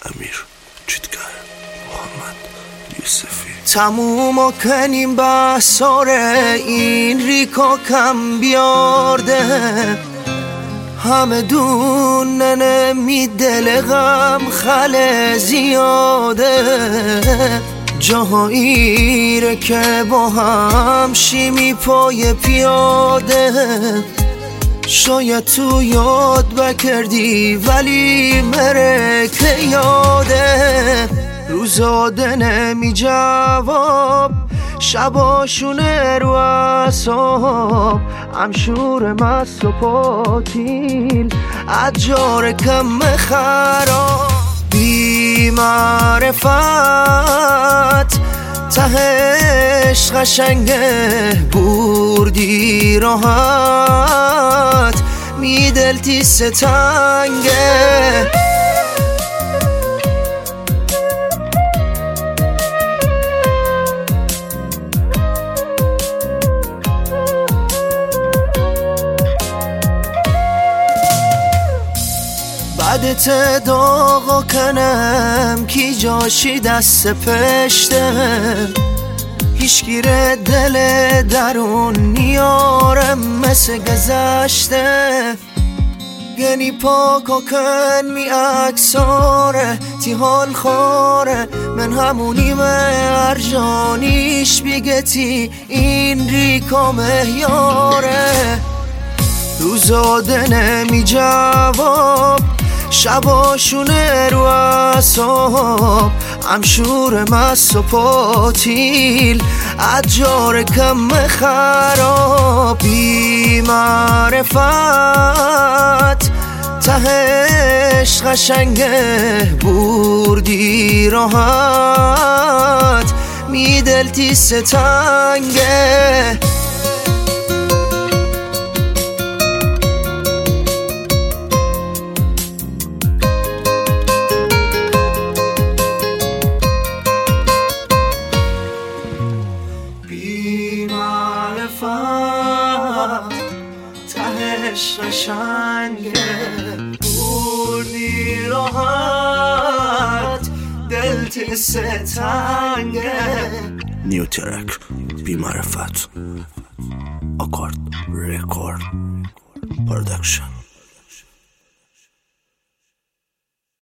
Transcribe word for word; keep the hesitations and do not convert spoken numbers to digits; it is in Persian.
امیر چیتگر محمد یوسفی. تموم کنیم بسار این ریکا کم بیارده، همه دونن می دل غم خل زیاده، جاهایی که با هم شیمی پای پیاده، شاید تو یاد بکردی ولی مره که یاده، روزاده نمی جواب شباشونه رو اصاب، امشور مست و پاتیل عجار کم خراب، بی معرفت تهش قشنگه بردی راحت می دلتی ستنگه، بعدت داغا کنم کی جاشی دست پشته، هیچگیر دل درون نیارم مثل گذشته، گنی پاکا کن می اکساره تی حال خاره، من همونیم ارجانیش بیگتی این ریکا مهیاره، روزاده نمی جواب شباشونه رو اصاب، امشور مست و پاتیل عجار کم خراب، بی معرفت تهش قشنگه بردی راحت می دلتی ستنگه، تهش قشنگه بردی راحت دلت ستنگه. نیو ترک بی معرفت، آکارد رکورد پرودکشن.